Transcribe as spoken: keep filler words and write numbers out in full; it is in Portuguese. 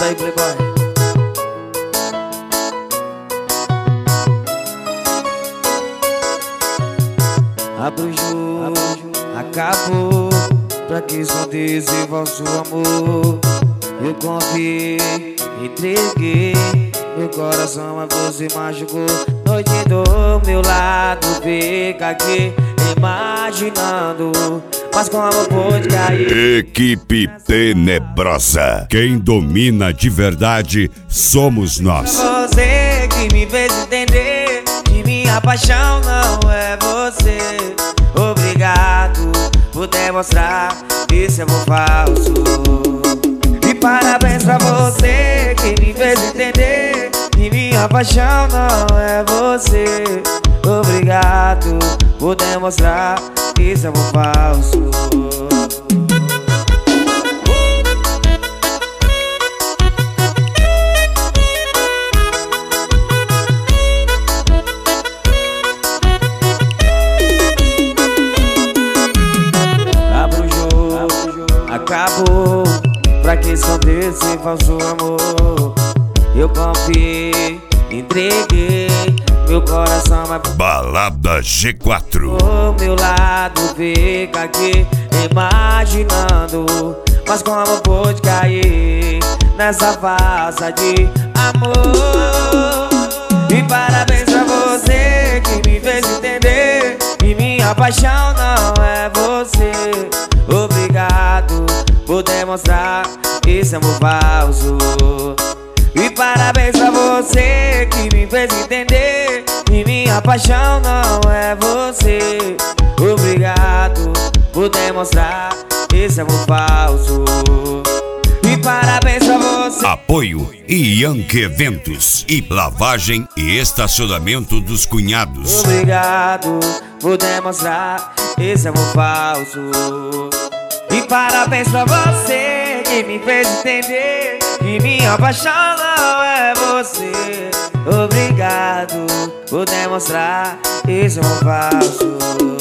aí, playboy. Abra o jogo, acabou. Pra que esconder vosso amor? Eu confiei, entreguei meu coração, a você machucou. Noite do meu lado, fica aqui imaginando, mas como pôde cair. Equipe Tenebrosa, quem domina de verdade somos nós. Você que me fez entender que minha paixão não é você. Obrigado por demonstrar esse amor falso. E parabéns pra você que me fez entender que minha paixão não é você. Obrigado por demonstrar esse amor falso. Abra o jogo, acabou. Pra que esconder esse falso amor? Eu confiei, entreguei meu coração, mas Balada G quatro. o meu lado fica aqui imaginando, mas como pôde cair nessa farsa de amor? E parabéns pra você que me fez entender que minha paixão não é você. Obrigado por demonstrar esse amor falso. E parabéns pra você que me fez entender que minha paixão não é você. Obrigado por demonstrar esse amor falso. E parabéns pra você. Apoio Yankee Eventos e lavagem e estacionamento dos cunhados. Obrigado por demonstrar esse amor falso. E parabéns pra você que me fez entender que minha paixão não é você. Obrigado por demonstrar esse amor falso.